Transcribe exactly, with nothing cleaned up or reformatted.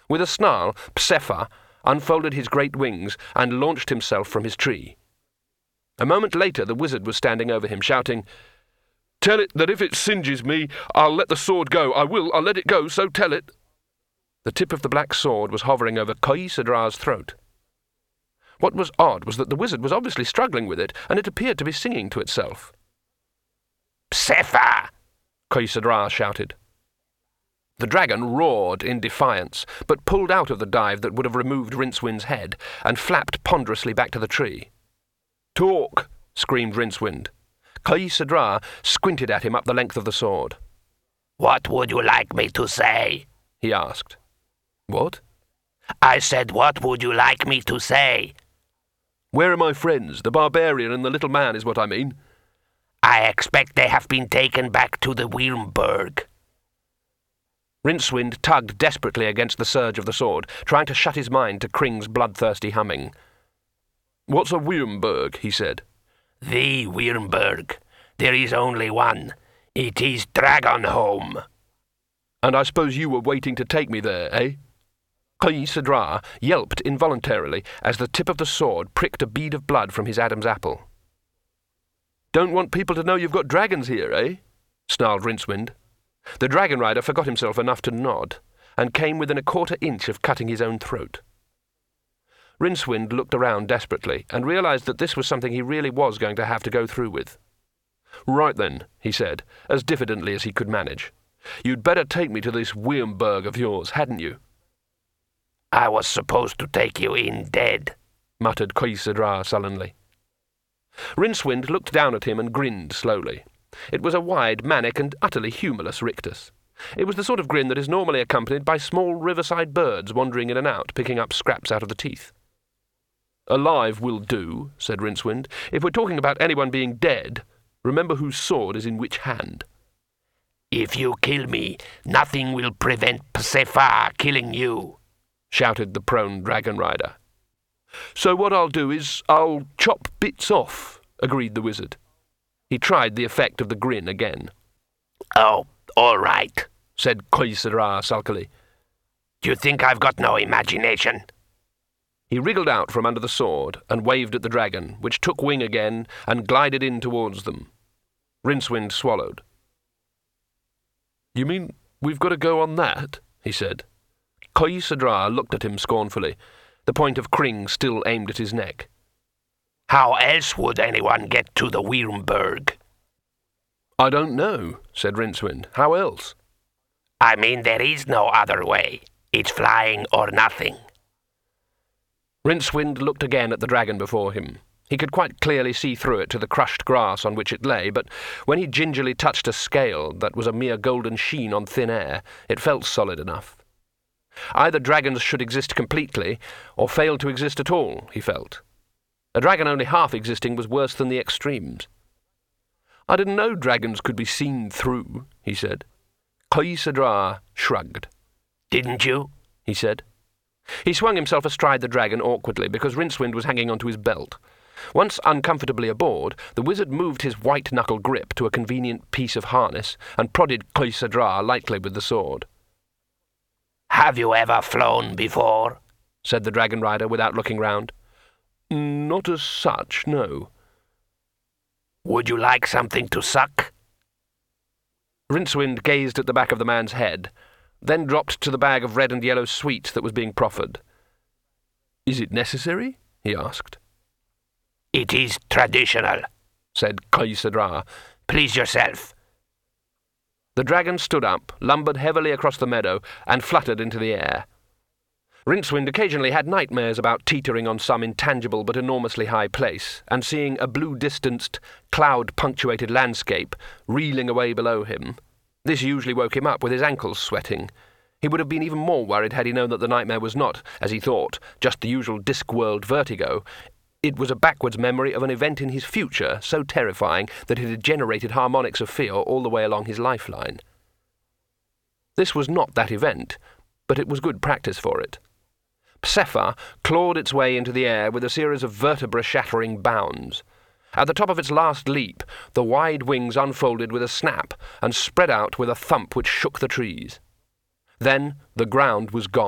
With a snarl, Psefa unfolded his great wings and launched himself from his tree. A moment later the wizard was standing over him, shouting, "Tell it that if it singes me, I'll let the sword go. I will, I'll let it go, so tell it." The tip of the black sword was hovering over Koi Sadra's throat. What was odd was that the wizard was obviously struggling with it, and it appeared to be singing to itself. "Psefa!" Koi Sadra shouted. The dragon roared in defiance, but pulled out of the dive that would have removed Rincewind's head, and flapped ponderously back to the tree. "Talk!" screamed Rincewind. Koi Sadra squinted at him up the length of the sword. "What would you like me to say?" he asked. "What?" "I said, what would you like me to say?" "Where are my friends? The barbarian and the little man is what I mean." "I expect they have been taken back to the Wyrmberg." Rincewind tugged desperately against the surge of the sword, trying to shut his mind to Kring's bloodthirsty humming. "What's a Wyrmberg?" he said. "The Wyrmberg. There is only one. It is Dragonholm." "And I suppose you were waiting to take me there, eh?" Koi Sadra yelped involuntarily as the tip of the sword pricked a bead of blood from his Adam's apple. "Don't want people to know you've got dragons here, eh?" snarled Rincewind. The dragon rider forgot himself enough to nod, and came within a quarter inch of cutting his own throat. Rincewind looked around desperately, and realized that this was something he really was going to have to go through with. "Right then," he said, as diffidently as he could manage. "You'd better take me to this Wyrmberg of yours, hadn't you?" "I was supposed to take you in dead," muttered Koi Sadra sullenly. Rincewind looked down at him and grinned slowly. It was a wide, manic, and utterly humourless rictus. It was the sort of grin that is normally accompanied by small riverside birds wandering in and out, picking up scraps out of the teeth. "Alive will do," said Rincewind. "If we're talking about anyone being dead, remember whose sword is in which hand." "If you kill me, nothing will prevent Psefa killing you," shouted the prone dragon rider. "So what I'll do is I'll chop bits off," agreed the wizard. He tried the effect of the grin again. "Oh, all right," said Koi Sadra sulkily. "Do you think I've got no imagination?" He wriggled out from under the sword and waved at the dragon, which took wing again and glided in towards them. Rincewind swallowed. "You mean we've got to go on that?" he said. Koi Sadra looked at him scornfully, the point of Kring still aimed at his neck. "How else would anyone get to the Wyrmberg?" "I don't know," said Rincewind. "How else?" "I mean, there is no other way. It's flying or nothing." Rincewind looked again at the dragon before him. He could quite clearly see through it to the crushed grass on which it lay, but when he gingerly touched a scale that was a mere golden sheen on thin air, it felt solid enough. Either dragons should exist completely, or fail to exist at all, he felt. A dragon only half existing was worse than the extremes. "I didn't know dragons could be seen through," he said. Koi Sadra shrugged. "Didn't you?" he said. He swung himself astride the dragon awkwardly because Rincewind was hanging onto his belt. Once uncomfortably aboard, the wizard moved his white-knuckle grip to a convenient piece of harness and prodded Koi Sadra lightly with the sword. "Have you ever flown before?" said the dragon rider without looking round. "Not as such, no." "Would you like something to suck?" Rincewind gazed at the back of the man's head, then dropped to the bag of red and yellow sweets that was being proffered. "Is it necessary?" he asked. "It is traditional," said Koi Sadra. "Please yourself." The dragon stood up, lumbered heavily across the meadow, and fluttered into the air. Rincewind occasionally had nightmares about teetering on some intangible but enormously high place, and seeing a blue-distanced, cloud-punctuated landscape reeling away below him. This usually woke him up with his ankles sweating. He would have been even more worried had he known that the nightmare was not, as he thought, just the usual Discworld vertigo. It was a backwards memory of an event in his future so terrifying that it had generated harmonics of fear all the way along his lifeline. This was not that event, but it was good practice for it. Psefa clawed its way into the air with a series of vertebra-shattering bounds. At the top of its last leap, the wide wings unfolded with a snap and spread out with a thump which shook the trees. Then the ground was gone.